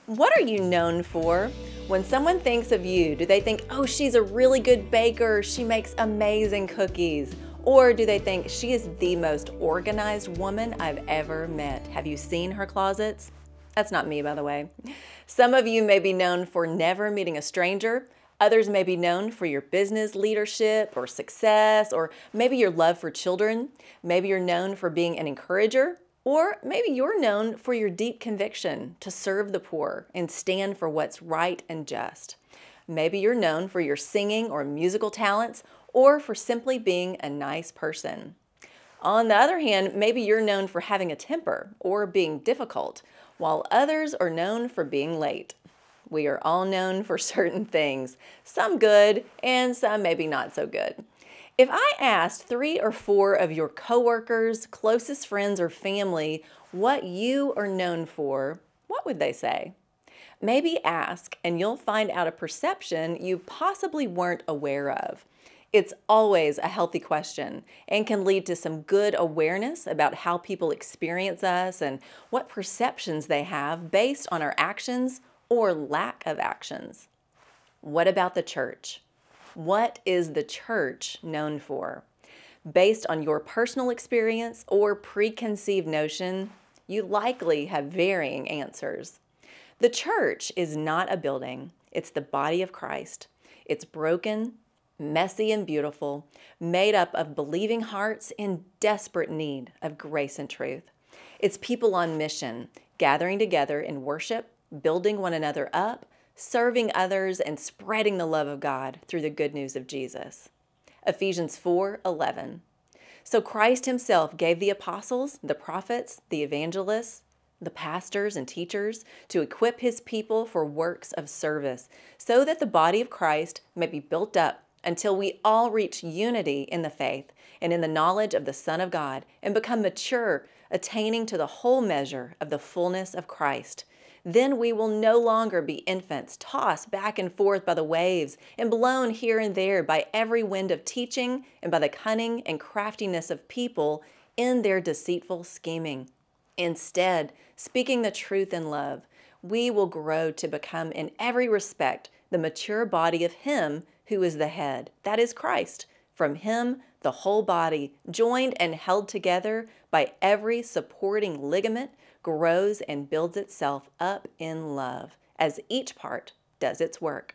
What are you known for? When someone thinks of you, do they think, oh, she's a really good baker, she makes amazing cookies? Or do they think she is the most organized woman I've ever met? Have you seen her closets? That's not me, by the way. Some of you may be known for never meeting a stranger. Others may be known for your business leadership or success, or maybe your love for children. Maybe you're known for being an encourager. Or maybe you're known for your deep conviction to serve the poor and stand for what's right and just. Maybe you're known for your singing or musical talents, or for simply being a nice person. On the other hand, maybe you're known for having a temper or being difficult, while others are known for being late. We are all known for certain things, some good and some maybe not so good. If I asked 3 or 4 of your coworkers, closest friends, or family what you are known for, what would they say? Maybe ask and you'll find out a perception you possibly weren't aware of. It's always a healthy question and can lead to some good awareness about how people experience us and what perceptions they have based on our actions or lack of actions. What about the church? What is the church known for? Based on your personal experience or preconceived notion, you likely have varying answers. The church is not a building. It's the body of Christ. It's broken, messy, and beautiful, made up of believing hearts in desperate need of grace and truth. It's people on mission, gathering together in worship, building one another up, serving others, and spreading the love of God through the good news of Jesus. Ephesians 4:11. So Christ himself gave the apostles, the prophets, the evangelists, the pastors and teachers to equip his people for works of service, so that the body of Christ may be built up until we all reach unity in the faith and in the knowledge of the Son of God and become mature, attaining to the whole measure of the fullness of Christ. Then we will no longer be infants, tossed back and forth by the waves and blown here and there by every wind of teaching and by the cunning and craftiness of people in their deceitful scheming. Instead, speaking the truth in love, we will grow to become in every respect the mature body of Him who is the head, that is Christ. From Him, the whole body, joined and held together by every supporting ligament, grows and builds itself up in love as each part does its work.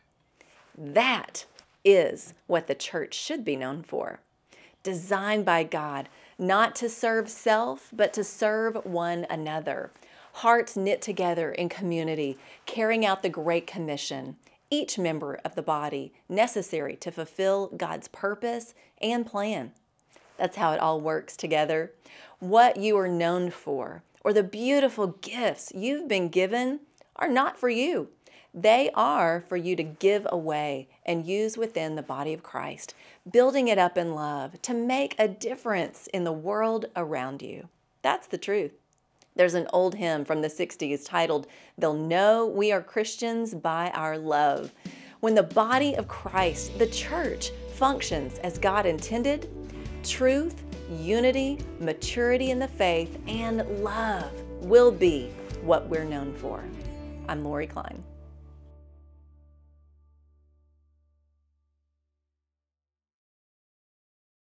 That is what the church should be known for. Designed by God, not to serve self, but to serve one another. Hearts knit together in community, carrying out the Great Commission, each member of the body necessary to fulfill God's purpose and plan. That's how it all works together. What you are known for, or the beautiful gifts you've been given, are not for you. They are for you to give away and use within the body of Christ, building it up in love to make a difference in the world around you. That's the truth. There's an old hymn from the 60s titled, "They'll Know We Are Christians by Our Love." When the body of Christ, the church, functions as God intended, truth, unity, maturity in the faith, and love will be what we're known for. I'm Lori Klein.